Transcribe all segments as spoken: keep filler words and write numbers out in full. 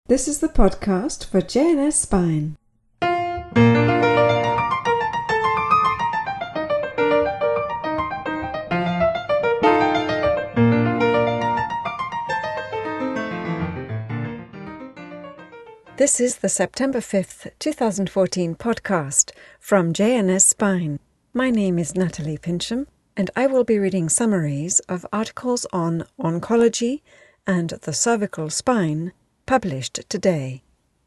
This is the podcast for J N S Spine. This is the September fifth, twenty fourteen podcast from J N S Spine. My name is Natalie Pincham, and I will be reading summaries of articles on oncology and the cervical spine published today.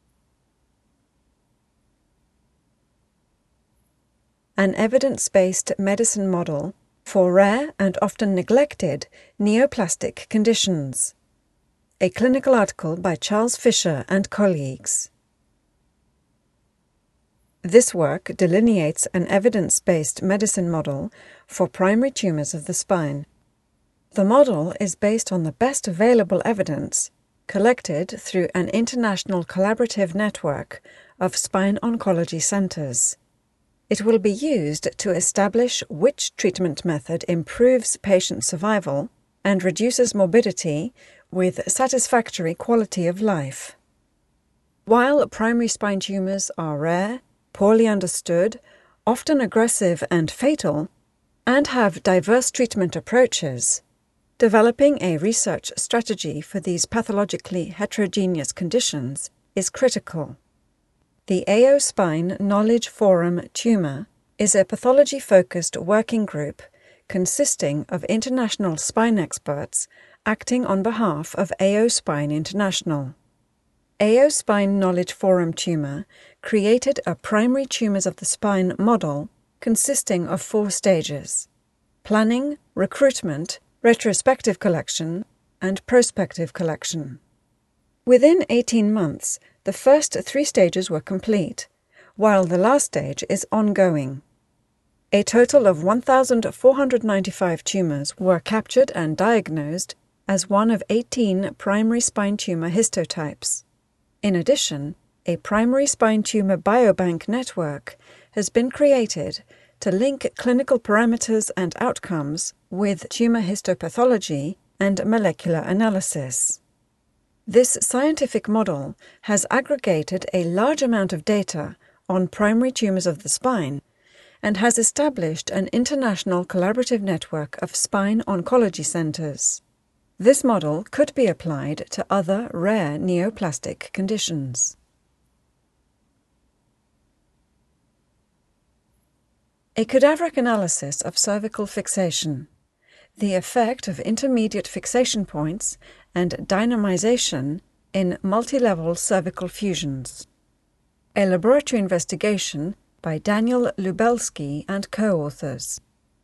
An evidence-based medicine model for rare and often neglected neoplastic conditions. A clinical article by Charles Fisher and colleagues. This work delineates an evidence-based medicine model for primary tumors of the spine. The model is based on the best available evidence collected through an international collaborative network of spine oncology centers. It will be used to establish which treatment method improves patient survival and reduces morbidity with satisfactory quality of life. While primary spine tumors are rare, poorly understood, often aggressive and fatal, and have diverse treatment approaches, developing a research strategy for these pathologically heterogeneous conditions is critical. The A O Spine Knowledge Forum Tumor is a pathology-focused working group consisting of international spine experts acting on behalf of A O Spine International. A O Spine Knowledge Forum Tumor created a primary tumors of the spine model consisting of four stages: planning, recruitment, retrospective collection, and prospective collection. Within eighteen months, the first three stages were complete, while the last stage is ongoing. A total of one thousand four hundred ninety-five tumors were captured and diagnosed as one of eighteen primary spine tumor histotypes. In addition, a primary spine tumor biobank network has been created to link clinical parameters and outcomes with tumor histopathology and molecular analysis. This scientific model has aggregated a large amount of data on primary tumors of the spine and has established an international collaborative network of spine oncology centers. This model could be applied to other rare neoplastic conditions. A cadaveric analysis of cervical fixation. The effect of intermediate fixation points and dynamization in multi-level cervical fusions. A laboratory investigation by Daniel Lubelski and co-authors.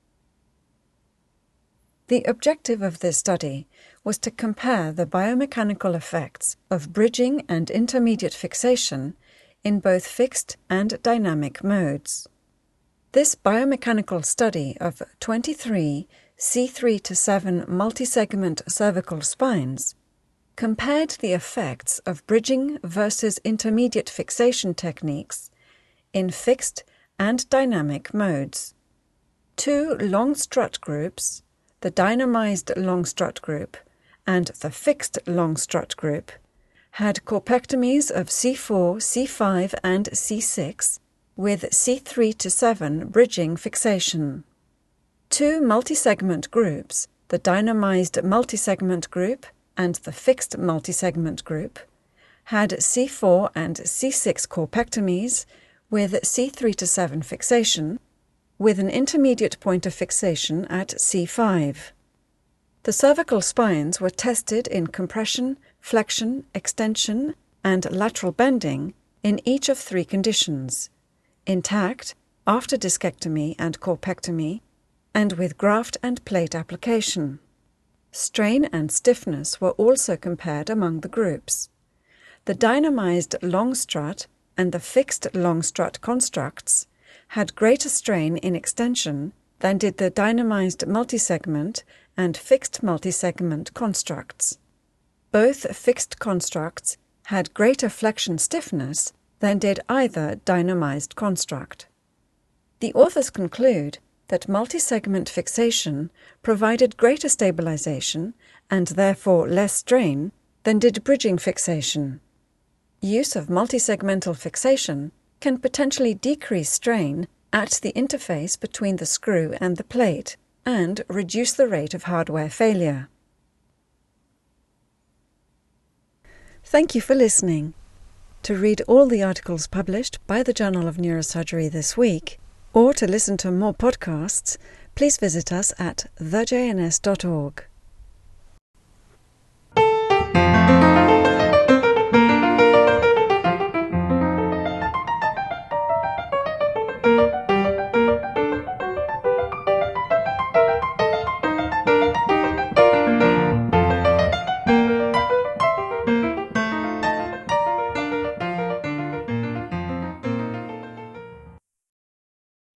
The objective of this study was to compare the biomechanical effects of bridging and intermediate fixation in both fixed and dynamic modes. This biomechanical study of twenty-three C three to seven multi-segment cervical spines compared the effects of bridging versus intermediate fixation techniques in fixed and dynamic modes. Two long strut groups, the dynamized long strut group and the fixed long strut group, had corpectomies of C four, C five, and C six with C three to seven bridging fixation. Two multi-segment groups, the dynamized multi-segment group and the fixed multi-segment group, had C four and C six corpectomies with C three to seven fixation, with an intermediate point of fixation at C five. The cervical spines were tested in compression, flexion, extension, and lateral bending in each of three conditions: intact, after discectomy and corpectomy, and with graft and plate application. Strain and stiffness were also compared among the groups. The dynamized long strut and the fixed long strut constructs had greater strain in extension than did the dynamized multisegment and fixed multisegment constructs. Both fixed constructs had greater flexion stiffness than did either dynamized construct. The authors conclude that multisegment fixation provided greater stabilization and therefore less strain than did bridging fixation. Use of multisegmental fixation can potentially decrease strain at the interface between the screw and the plate and reduce the rate of hardware failure. Thank you for listening. To read all the articles published by the Journal of Neurosurgery this week, or to listen to more podcasts, please visit us at the j n s dot org.